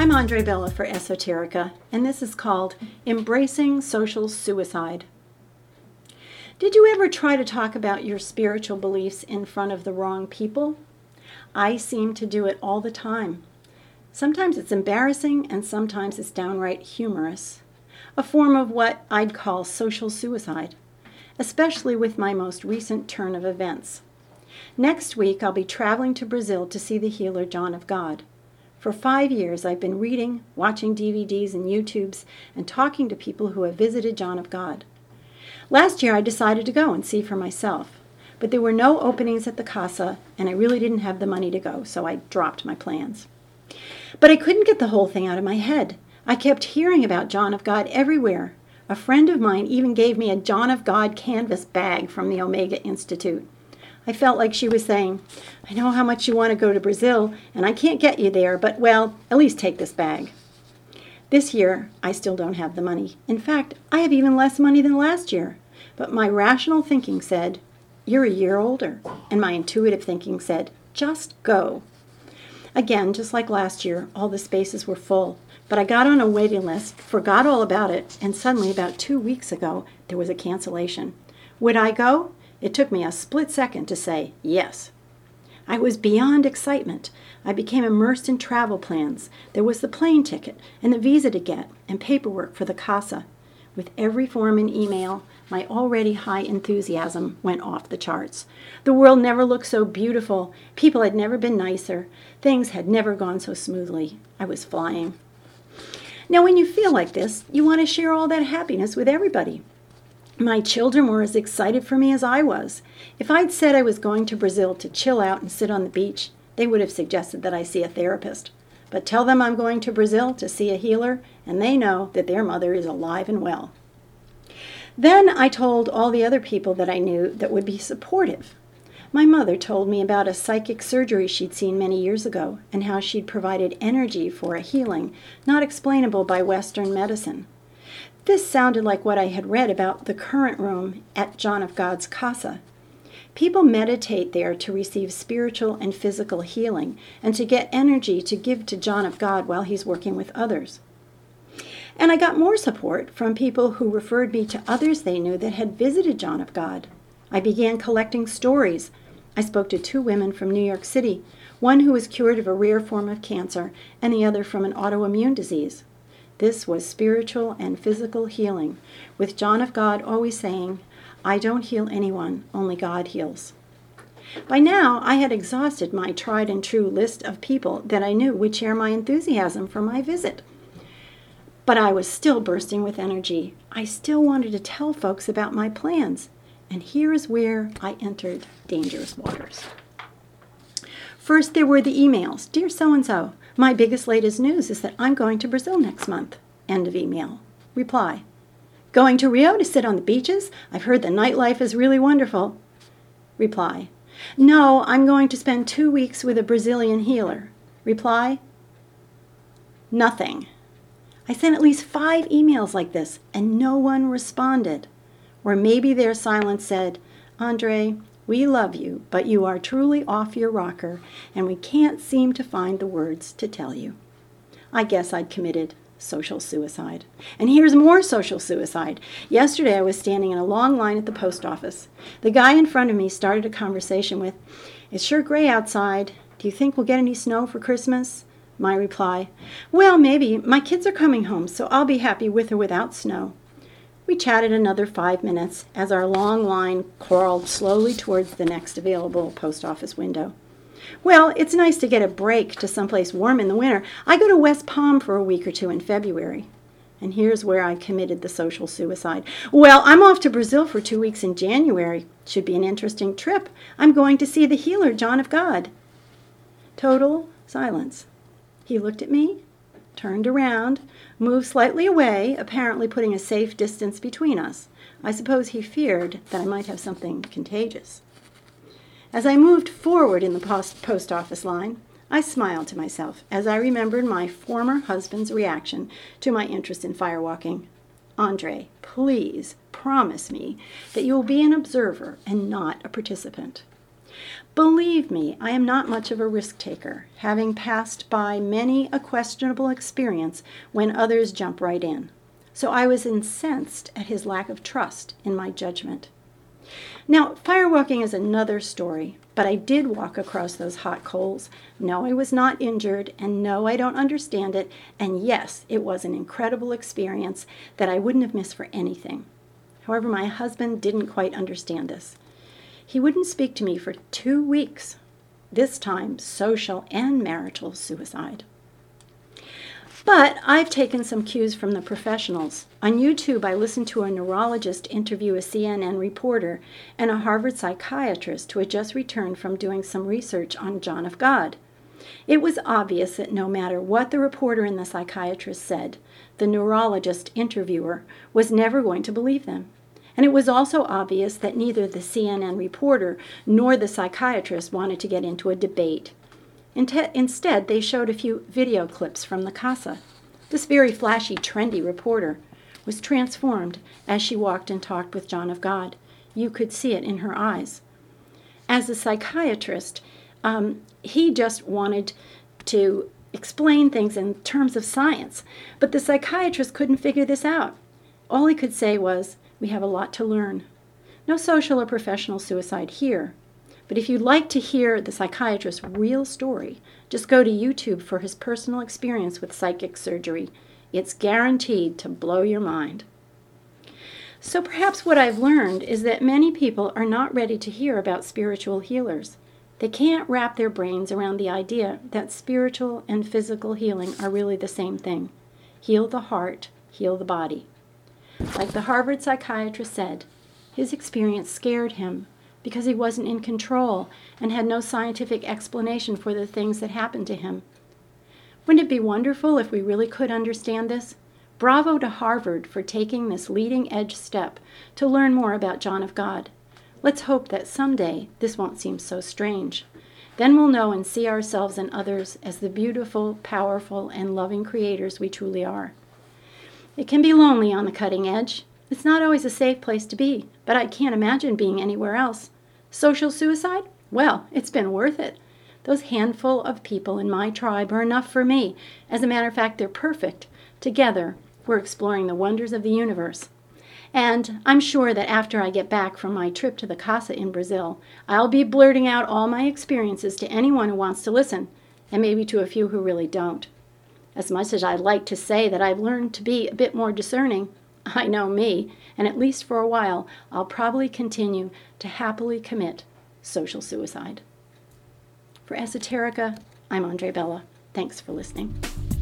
I'm Andre Bella for Esoterica, and this is called Embracing Social Suicide. Did you ever try to talk about your spiritual beliefs in front of the wrong people? I seem to do it all the time. Sometimes it's embarrassing, and sometimes it's downright humorous. A form of what I'd call social suicide, especially with my most recent turn of events. Next week, I'll be traveling to Brazil to see the healer John of God. For 5 years, I've been reading, watching DVDs and YouTubes, and talking to people who have visited John of God. Last year, I decided to go and see for myself, but there were no openings at the Casa, and I really didn't have the money to go, so I dropped my plans. But I couldn't get the whole thing out of my head. I kept hearing about John of God everywhere. A friend of mine even gave me a John of God canvas bag from the Omega Institute. I felt like she was saying, I know how much you want to go to Brazil, and I can't get you there, but, well, at least take this bag. This year, I still don't have the money. In fact, I have even less money than last year. But my rational thinking said, you're a year older. And my intuitive thinking said, just go. Again, just like last year, all the spaces were full. But I got on a waiting list, forgot all about it, and suddenly, about 2 weeks ago, there was a cancellation. Would I go? It took me a split second to say yes. I was beyond excitement. I became immersed in travel plans. There was the plane ticket and the visa to get and paperwork for the Casa. With every form and email, my already high enthusiasm went off the charts. The world never looked so beautiful. People had never been nicer. Things had never gone so smoothly. I was flying. Now, when you feel like this, you want to share all that happiness with everybody. My children were as excited for me as I was. If I'd said I was going to Brazil to chill out and sit on the beach, they would have suggested that I see a therapist. But tell them I'm going to Brazil to see a healer, and they know that their mother is alive and well. Then I told all the other people that I knew that would be supportive. My mother told me about a psychic surgery she'd seen many years ago, and how she'd provided energy for a healing not explainable by Western medicine. This sounded like what I had read about the current room at John of God's Casa. People meditate there to receive spiritual and physical healing and to get energy to give to John of God while he's working with others. And I got more support from people who referred me to others they knew that had visited John of God. I began collecting stories. I spoke to 2 women from New York City, one who was cured of a rare form of cancer and the other from an autoimmune disease. This was spiritual and physical healing, with John of God always saying, I don't heal anyone, only God heals. By now, I had exhausted my tried and true list of people that I knew would share my enthusiasm for my visit. But I was still bursting with energy. I still wanted to tell folks about my plans. And here is where I entered dangerous waters. First, there were the emails. Dear so-and-so, my biggest latest news is that I'm going to Brazil next month. End of email. Reply. Going to Rio to sit on the beaches? I've heard the nightlife is really wonderful. Reply. No, I'm going to spend 2 weeks with a Brazilian healer. Reply. Nothing. I sent at least 5 emails like this, and no one responded. Or maybe their silence said, Andre, we love you, but you are truly off your rocker, and we can't seem to find the words to tell you. I guess I'd committed social suicide. And here's more social suicide. Yesterday I was standing in a long line at the post office. The guy in front of me started a conversation with, It's sure gray outside. Do you think we'll get any snow for Christmas? My reply, Well, maybe. My kids are coming home, so I'll be happy with or without snow. We chatted another 5 minutes as our long line crawled slowly towards the next available post office window. Well, it's nice to get a break to someplace warm in the winter. I go to West Palm for a week or 2 in February. And here's where I committed the social suicide. Well, I'm off to Brazil for 2 weeks in January. Should be an interesting trip. I'm going to see the healer, John of God. Total silence. He looked at me, turned around, moved slightly away, apparently putting a safe distance between us. I suppose he feared that I might have something contagious. As I moved forward in the post office line, I smiled to myself as I remembered my former husband's reaction to my interest in firewalking. Andre, please promise me that you will be an observer and not a participant. Believe me, I am not much of a risk taker, having passed by many a questionable experience when others jump right in. So I was incensed at his lack of trust in my judgment. Now, firewalking is another story, but I did walk across those hot coals. No, I was not injured, and no, I don't understand it, and yes, it was an incredible experience that I wouldn't have missed for anything. However, my husband didn't quite understand this. He wouldn't speak to me for 2 weeks, this time social and marital suicide. But I've taken some cues from the professionals. On YouTube, I listened to a neurologist interview a CNN reporter and a Harvard psychiatrist who had just returned from doing some research on John of God. It was obvious that no matter what the reporter and the psychiatrist said, the neurologist interviewer was never going to believe them. And it was also obvious that neither the CNN reporter nor the psychiatrist wanted to get into a debate. Instead, they showed a few video clips from the casa. This very flashy, trendy reporter was transformed as she walked and talked with John of God. You could see it in her eyes. As a psychiatrist, he just wanted to explain things in terms of science, but the psychiatrist couldn't figure this out. All he could say was, "We have a lot to learn." No social or professional suicide here. But if you'd like to hear the psychiatrist's real story, just go to YouTube for his personal experience with psychic surgery. It's guaranteed to blow your mind. So perhaps what I've learned is that many people are not ready to hear about spiritual healers. They can't wrap their brains around the idea that spiritual and physical healing are really the same thing. Heal the heart, heal the body. Like the Harvard psychiatrist said, his experience scared him because he wasn't in control and had no scientific explanation for the things that happened to him. Wouldn't it be wonderful if we really could understand this? Bravo to Harvard for taking this leading-edge step to learn more about John of God. Let's hope that someday this won't seem so strange. Then we'll know and see ourselves and others as the beautiful, powerful, and loving creators we truly are. It can be lonely on the cutting edge. It's not always a safe place to be, but I can't imagine being anywhere else. Social suicide? Well, it's been worth it. Those handful of people in my tribe are enough for me. As a matter of fact, they're perfect. Together, we're exploring the wonders of the universe. And I'm sure that after I get back from my trip to the casa in Brazil, I'll be blurting out all my experiences to anyone who wants to listen, and maybe to a few who really don't. As much as I'd like to say that I've learned to be a bit more discerning, I know me, and at least for a while, I'll probably continue to happily commit social suicide. For Esoterica, I'm Andre Bella. Thanks for listening.